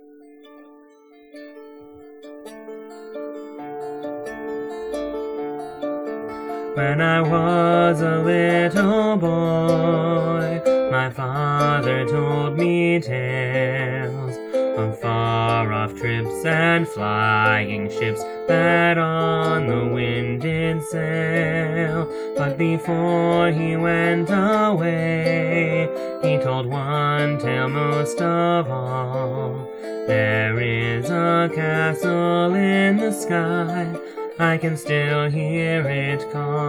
When I was a little boy, my father told me tales of far-off trips and flying ships that on the wind did sail. But before he went away, he told one tale most of all. There is a castle in the sky, I can still hear it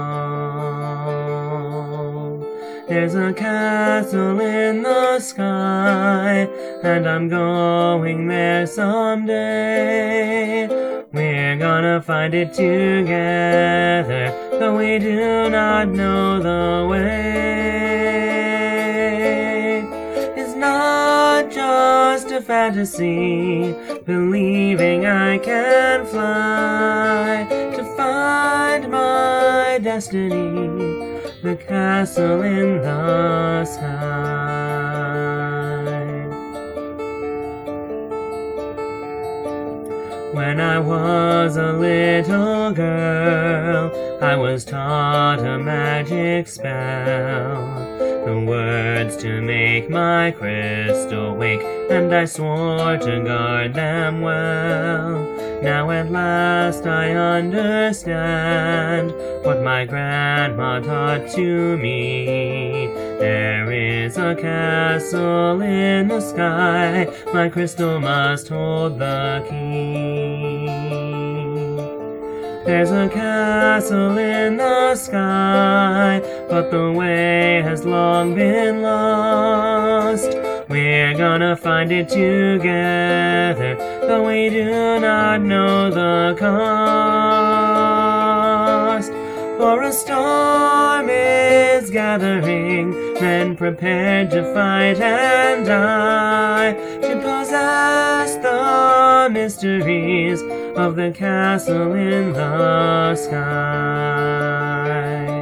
call. There's a castle in the sky, and I'm going there someday. We're gonna find it together, though we do not know the way. It's not just a fantasy, believing I can fly to find my destiny, the castle in the sky. When I was a little girl, I was taught a magic spell, the words to make my crystal wake, and I swore to guard them well. Now at last I understand what my grandma taught to me. There is a castle in the sky, my crystal must hold the key. There's a castle in the sky, but the way has long been lost. We're gonna find it together, though we do not know the cost. For a storm is gathering, men prepared to fight and die, to possess the mysteries of the castle in the sky.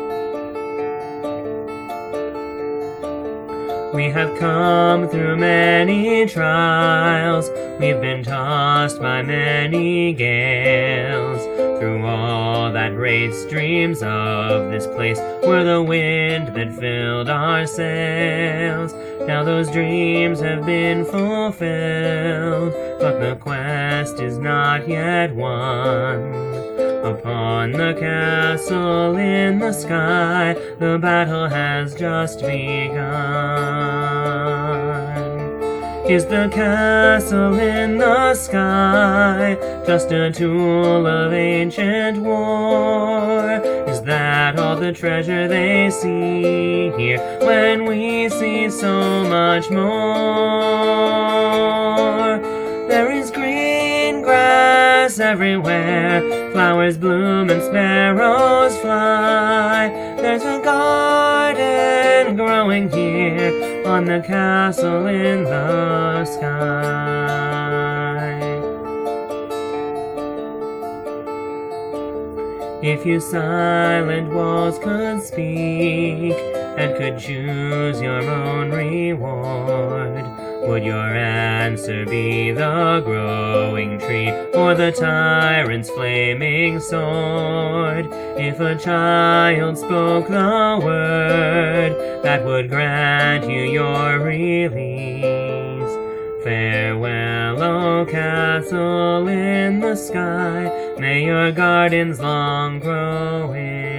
We have come through many trials, we've been tossed by many gales. Through all that raced, dreams of this place were the wind that filled our sails. Now those dreams have been fulfilled, but the quest is not yet won. Upon the castle in the sky, the battle has just begun. Is the castle in the sky just a tool of ancient war? Is that all the treasure they see here, when we see so much more? There is green grass everywhere, flowers bloom and sparrows fly. There's a garden growing here on the castle in the sky. If you silent walls could speak and could choose your own reward, would your answer be the growing tree or the tyrant's flaming sword? If a child spoke the word that would grant you your release, farewell, O castle in the sky, may your gardens long grow in